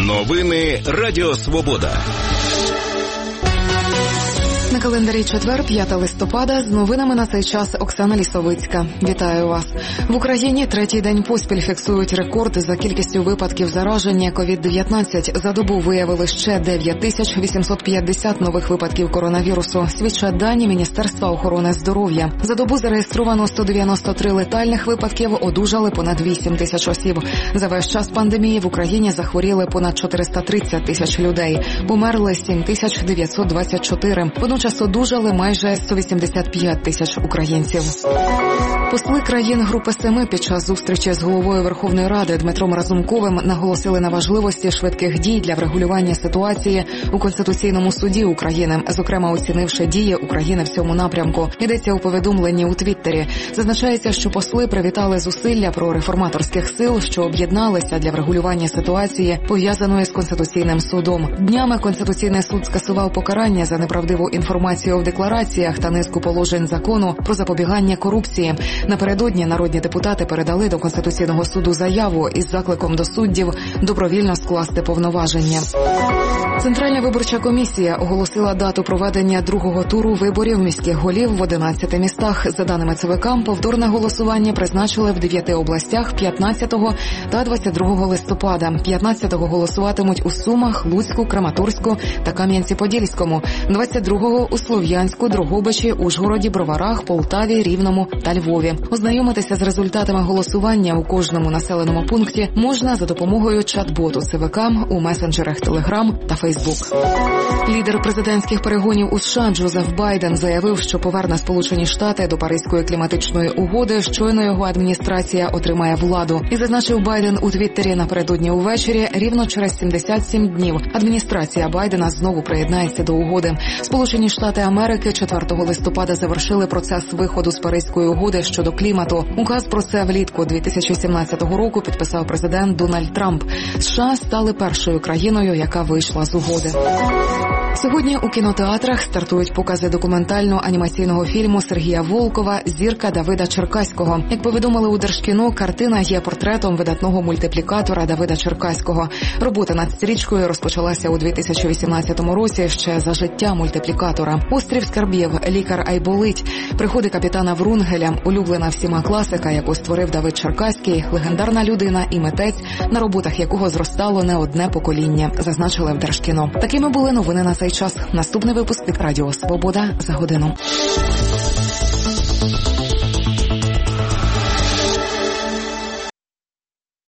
Новини Радіо Свобода. На календарі четвер, 5 листопада, з новинами на цей час Оксана Лісовицька. Вітаю вас. В Україні третій день поспіль фіксують рекорд за кількістю випадків зараження COVID-19. За добу виявили ще 9850 нових випадків коронавірусу. Свідчать дані Міністерства охорони здоров'я. За добу зареєстровано 193 летальних випадків, одужали понад 8 тисяч осіб. За весь час пандемії в Україні захворіли понад 430 тисяч людей. Померли 7924. Водночас одужали майже 185 тисяч українців. Посли країн Групи Семи під час зустрічі з головою Верховної Ради Дмитром Разумковим наголосили на важливості швидких дій для врегулювання ситуації у Конституційному суді України, зокрема оцінивши дії України в цьому напрямку. Йдеться у повідомленні у Твіттері. Зазначається, що посли привітали зусилля прореформаторських сил, що об'єдналися для врегулювання ситуації, пов'язаної з Конституційним судом. Днями Конституційний суд скасував покарання за неправдиву інформацію в деклараціях та низку положень закону про запобігання корупції. Напередодні народні депутати передали до Конституційного суду заяву із закликом до суддів добровільно скласти повноваження. Центральна виборча комісія оголосила дату проведення другого туру виборів міських голів в 11 містах. За даними ЦВК, повторне голосування призначили в 9 областях 15 та 22 листопада. 15-го голосуватимуть у Сумах, Луцьку, Краматорську та Кам'янці-Подільському. 22-го у Слов'янську, Дрогобичі, Ужгороді, Броварах, Полтаві, Рівному та Львові. Ознайомитися з результатами голосування у кожному населеному пункті можна за допомогою чат-боту ЦВК у месенджерах Телеграм та Фейсбук. Лідер президентських перегонів у США Джозеф Байден заявив, що поверне Сполучені Штати до Паризької кліматичної угоди, щойно його адміністрація отримає владу. І зазначив Байден у Твіттері напередодні увечері, рівно через 77 днів адміністрація Байдена знову приєднається до угоди. Сполучені Штати Америки 4 листопада завершили процес виходу з Паризької угоди щодо клімату. Указ про це влітку 2017 року підписав президент Дональд Трамп. США стали першою країною, яка вийшла з угоди. Сьогодні у кінотеатрах стартують покази документально-анімаційного фільму Сергія Волкова «Зірка Давида Черкаського». Як повідомили у Держкіно, картина є портретом видатного мультиплікатора Давида Черкаського. Робота над стрічкою розпочалася у 2018 році ще за життя мультиплікатора. «Острів скарбів», «Лікар Айболить», «Приходи капітана Врунгеля», улюблена всіма класика, яку створив Давид Черкаський, легендарна людина і митець, на роботах якого зростало не одне покоління, зазначили в Держкіно. Такими були новини на цей час. Наступний випуск від Радіо Свобода за годину.